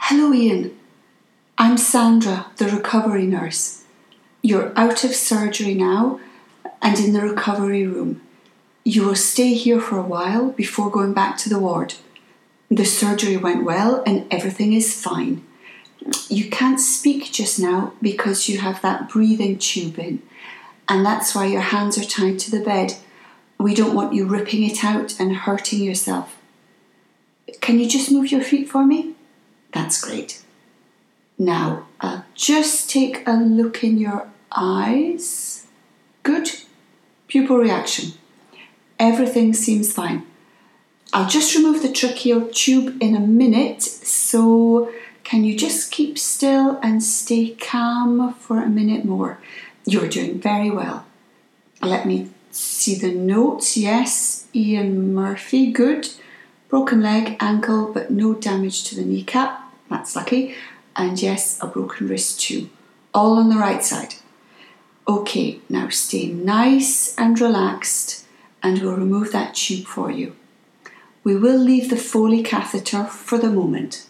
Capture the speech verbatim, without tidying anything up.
Hello, Ian. I'm Sandra, the recovery nurse. You're out of surgery now and in the recovery room. You will stay here for a while before going back to the ward. The surgery went well and everything is fine. You can't speak just now because you have that breathing tube in, and that's why your hands are tied to the bed. We don't want you ripping it out and hurting yourself. Can you just move your feet for me? That's great. Now, I'll just take a look in your eyes. Good. Pupil reaction. Everything seems fine. I'll just remove the tracheal tube in a minute, so can you just keep still and stay calm for a minute more? You're doing very well. Let me see the notes. Yes, Ian Murphy, good. Broken leg, ankle, but no damage to the kneecap. That's lucky. And yes, a broken wrist too. All on the right side. Okay, now stay nice and relaxed and we'll remove that tube for you. We will leave the Foley catheter for the moment.